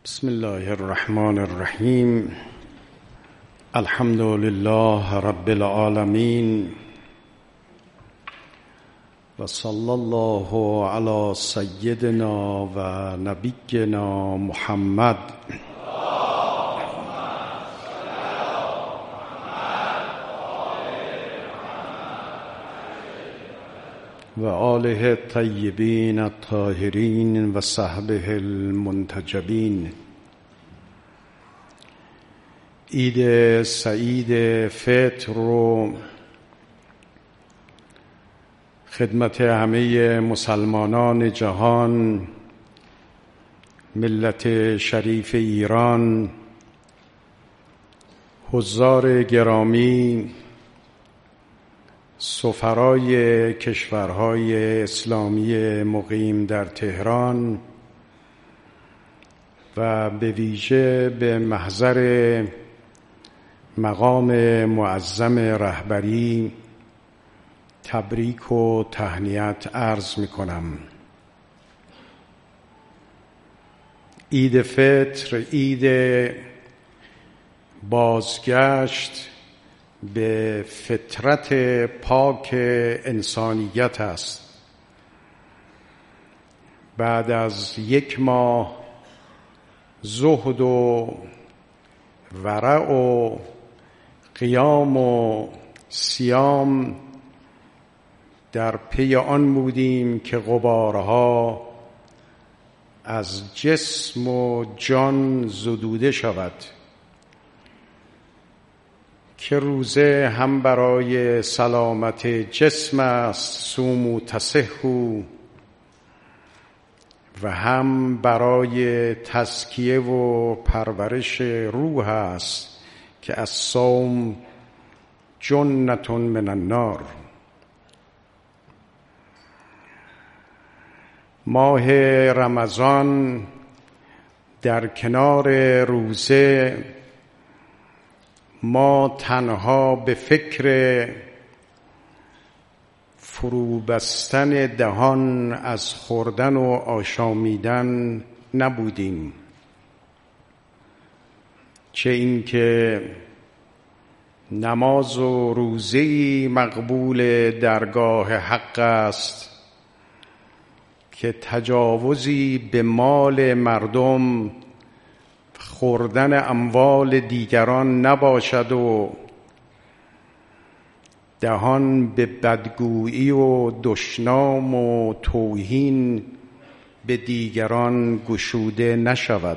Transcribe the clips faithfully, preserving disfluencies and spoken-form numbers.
بسم الله الرحمن الرحیم. الحمد لله رب العالمین و صلی الله علی سیدنا و نبینا محمد و آله الطیبین الطاهرین و صحبه المنتجبین. عید سعید فطر رو خدمت همه مسلمانان جهان، ملت شریف ایران، حضار گرامی، سفرای کشورهای اسلامی مقیم در تهران و به ویژه به محضر مقام معظم رهبری تبریک و تهنیت عرض می کنم. عید فطر عید بازگشت به فطرت پاک انسانیت است. بعد از یک ماه زهد و ورع و قیام و صیام در پی آن بودیم که غبارها از جسم و جان زدوده شود، که روزه هم برای سلامت جسم است، صوموا تصحوا، و هم برای تزکیه و پرورش روح است که الصوم جنة من النار. ماه رمضان در کنار روزه ما تنها به فکر فرو بستن دهان از خوردن و آشامیدن نبودیم، چه این که نماز و روزه‌ای مقبول درگاه حق است که تجاوزی به مال مردم، خوردن اموال دیگران نباشد و دهان به بدگویی و دشنام و توهین به دیگران گشوده نشود.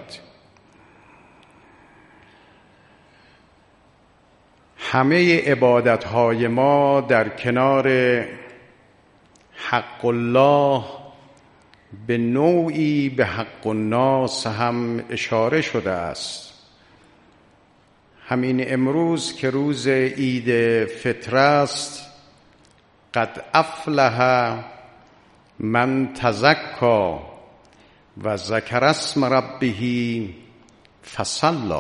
همه عبادتهای ما در کنار حق الله به نوعی به حق الناس هم اشاره شده است. همین امروز که روز عید فطر است، قد افلح من تزکی و ذکر اسم ربه فصلی.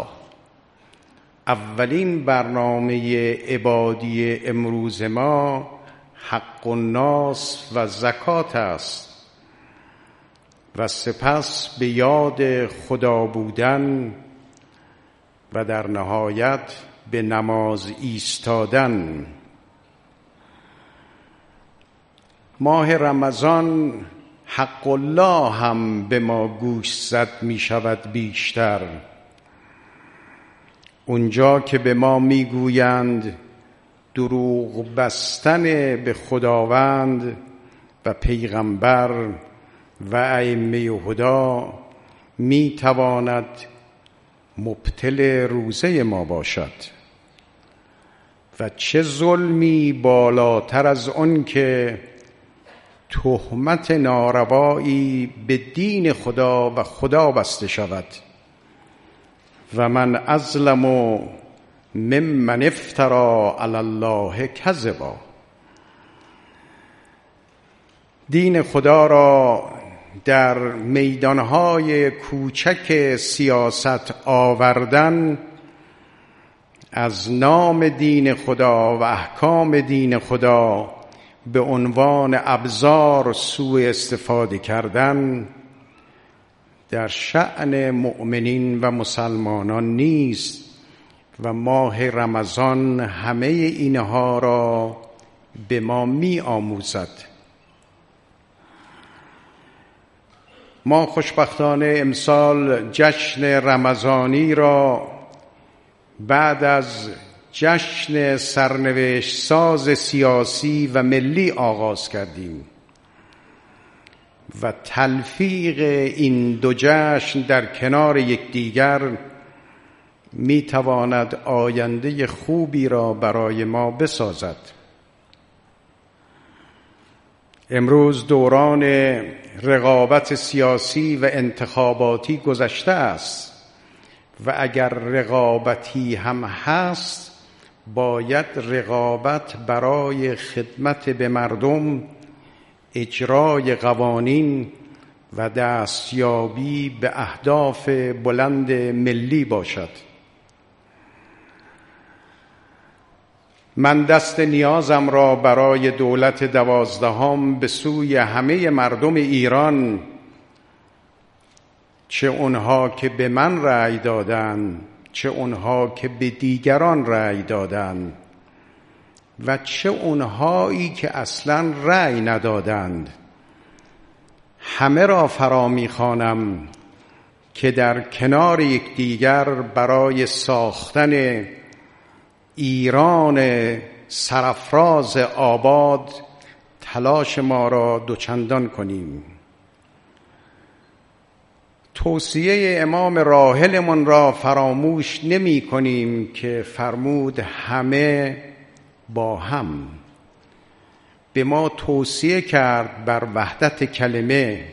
اولین برنامه عبادی امروز ما حق الناس و زکات است و سپس به یاد خدا بودن و در نهایت به نماز ایستادن. ماه رمضان حق الله هم به ما گوش زد می شود بیشتر، اونجا که به ما می گویند دروغ بستن به خداوند و پیغمبر و ائمه هدا می تواند مبطل روزه ما باشد. و چه ظلمی بالاتر از آن که تهمت ناروایی به دین خدا و خدا بسته شود. و من اظلم ممن افتری علی الله کذبا. دین خدا را در میدانهای کوچک سیاست آوردن، از نام دین خدا و احکام دین خدا به عنوان ابزار سوء استفاده کردن، در شأن مؤمنین و مسلمانان نیست و ماه رمضان همه اینها را به ما می آموزد. ما خوشبختانه امسال جشن رمضانی را بعد از جشن سرنوشت ساز سیاسی و ملی آغاز کردیم و تلفیق این دو جشن در کنار یکدیگر می تواند آینده خوبی را برای ما بسازد. امروز دوران رقابت سیاسی و انتخاباتی گذشته است و اگر رقابتی هم هست باید رقابت برای خدمت به مردم، اجرای قوانین و دستیابی به اهداف بلند ملی باشد. من دست نیازم را برای دولت دوازدهم به سوی همه مردم ایران، چه اونها که به من رأی دادند، چه اونها که به دیگران رأی دادند و چه اونهایی که اصلاً رأی ندادند، همه را فرا می‌خوانم که در کنار یکدیگر برای ساختن ایران سرافراز آباد تلاش ما را دوچندان کنیم. توصیه امام راحلمان را فراموش نمی کنیم که فرمود همه با هم. به ما توصیه کرد بر وحدت کلمه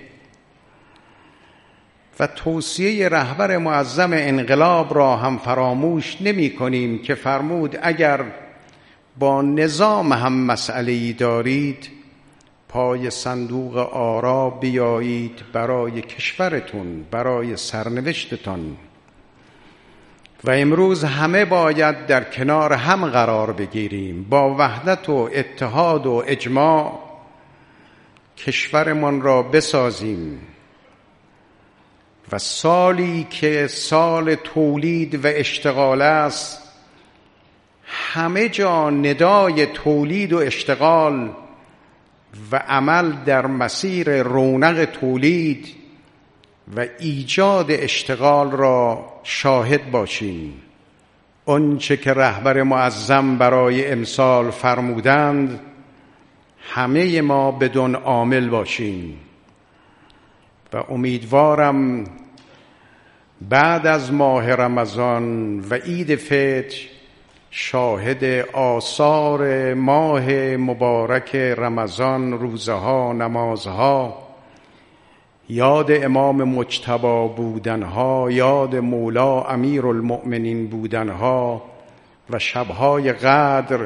و توصیه رهبر معظم انقلاب را هم فراموش نمی کنیم که فرمود اگر با نظام هم مسئله‌ای دارید پای صندوق آرا بیایید برای کشورتون، برای سرنوشتتان. و امروز همه باید در کنار هم قرار بگیریم، با وحدت و اتحاد و اجماع کشورمان را بسازیم و سالی که سال تولید و اشتغال است همه جا ندای تولید و اشتغال و عمل در مسیر رونق تولید و ایجاد اشتغال را شاهد باشیم. آنچه که رهبر معظم برای امسال فرمودند همه ما بدون عامل باشیم و امیدوارم بعد از ماه رمضان و عید فطر شاهد آثار ماه مبارک رمضان، روزها، نمازها، یاد امام مجتبی بودنها، یاد مولا امیرالمؤمنین بودنها و شبهای قدر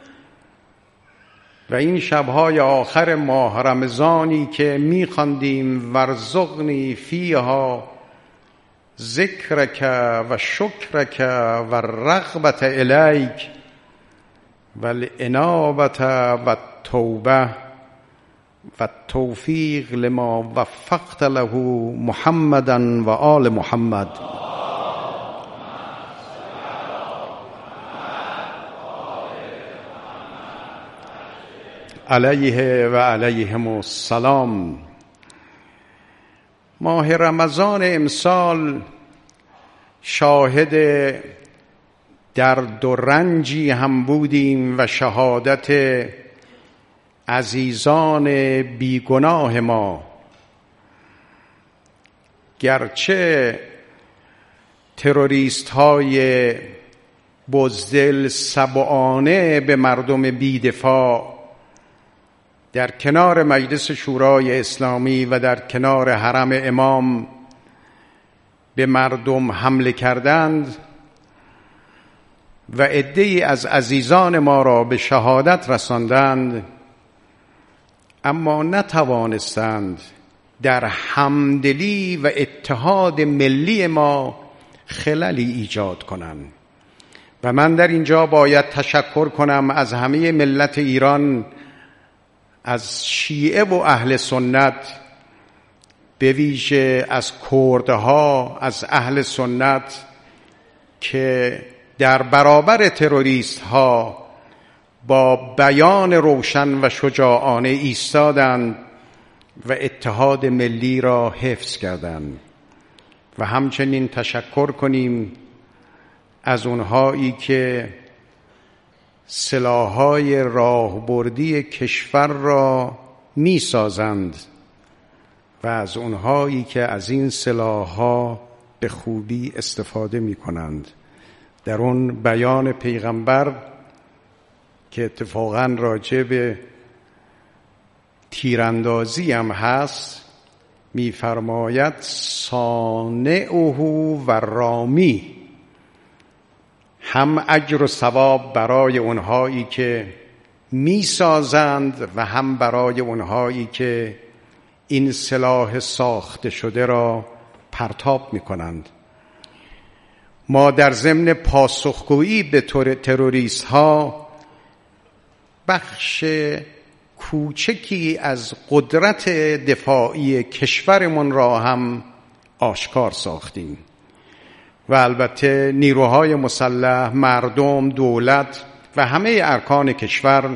و این شبهای آخر ماه رمضانی که می‌خواندیم ورزقنی فیها ذکرک و شکرک و رغبت الیک و الانابت و التوبه و التوفیق لما وفقت له محمدا و آل محمد. علیه و علیهم السلام. ماه رمضان امسال شاهد درد و رنجی هم بودیم و شهادت عزیزان بیگناه ما. گرچه تروریست های بزدل سبعانه به مردم بیدفاع در کنار مجلس شورای اسلامی و در کنار حرم امام به مردم حمله کردند و عده‌ای از عزیزان ما را به شهادت رساندند، اما نتوانستند در همدلی و اتحاد ملی ما خللی ایجاد کنند. و من در اینجا باید تشکر کنم از همه ملت ایران، از شیعه و اهل سنت به ویژه از کردها، از اهل سنت که در برابر تروریست ها با بیان روشن و شجاعانه ایستادند و اتحاد ملی را حفظ کردند. و همچنین تشکر کنیم از اونهایی که سلاح‌های راهبردی کشور را می سازند و از اونهایی که از این سلاح‌ها به خوبی استفاده می کنند. در اون بیان پیغمبر که اتفاقاً راجع به تیراندازی هم هست می‌فرماید صانعه و رامی، هم اجر و ثواب برای اونهایی که می‌سازند و هم برای اونهایی که این سلاح ساخته شده را پرتاب می‌کنند. ما در ضمن پاسخگویی به تروریست ها بخش کوچکی از قدرت دفاعی کشورمون را هم آشکار ساختیم و البته نیروهای مسلح، مردم، دولت و همه ارکان کشور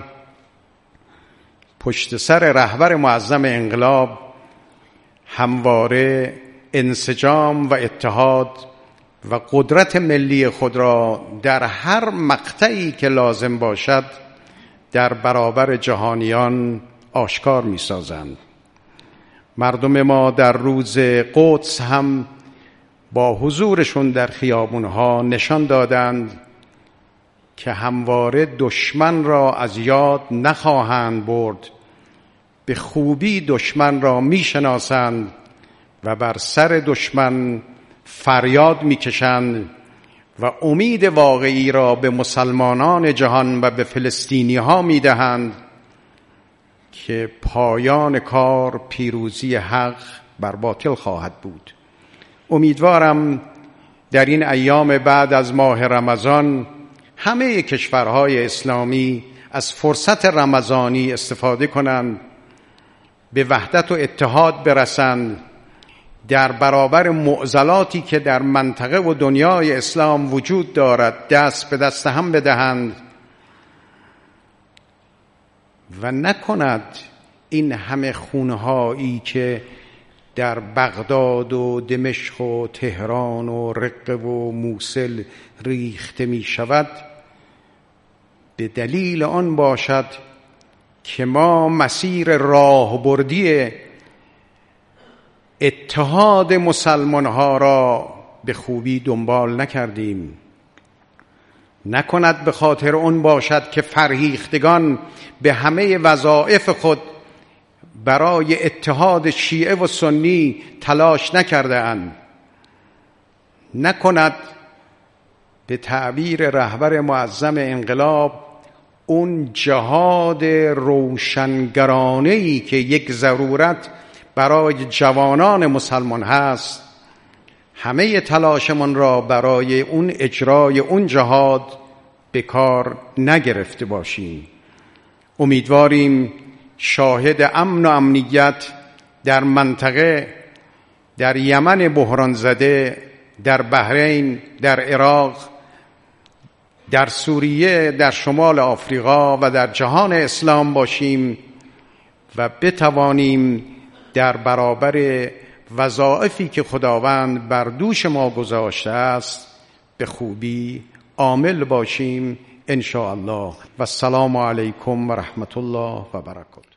پشت سر رهبر معظم انقلاب همواره انسجام و اتحاد و قدرت ملی خود را در هر مقطعی که لازم باشد در برابر جهانیان آشکار می سازند. مردم ما در روز قدس هم با حضورشون در خیابونها نشان دادند که همواره دشمن را از یاد نخواهند برد، به خوبی دشمن را می شناسند و بر سر دشمن فریاد میکشند و امید واقعی را به مسلمانان جهان و به فلسطینی ها میدهند که پایان کار پیروزی حق بر باطل خواهد بود. امیدوارم در این ایام بعد از ماه رمضان همه کشورهای اسلامی از فرصت رمضانی استفاده کنند، به وحدت و اتحاد برسند، در برابر معضلاتی که در منطقه و دنیای اسلام وجود دارد دست به دست هم بدهند و نکند این همه خونهایی که در بغداد و دمشق و تهران و رقه و موصل ریخته می شود به دلیل آن باشد که ما مسیر راهبردی اتحاد مسلمان ها را به خوبی دنبال نکردیم. نکند به خاطر اون باشد که فرهیختگان به همه وظایف خود برای اتحاد شیعه و سنی تلاش نکرده اند. نکند به تعبیر رهبر معظم انقلاب اون جهاد روشنگرانه‌ای که یک ضرورت برای جوانان مسلمان هست، همه تلاشمان را برای اون اجرای اون جهاد به کار نگرفته باشیم. امیدواریم شاهد امن و امنیت در منطقه، در یمن بحران زده، در بحرین، در عراق، در سوریه، در شمال آفریقا و در جهان اسلام باشیم و بتوانیم در برابر وظایفی که خداوند بر دوش ما گذاشته است به خوبی عامل باشیم ان شاء الله. و السلام علیکم و رحمت الله و برکاته.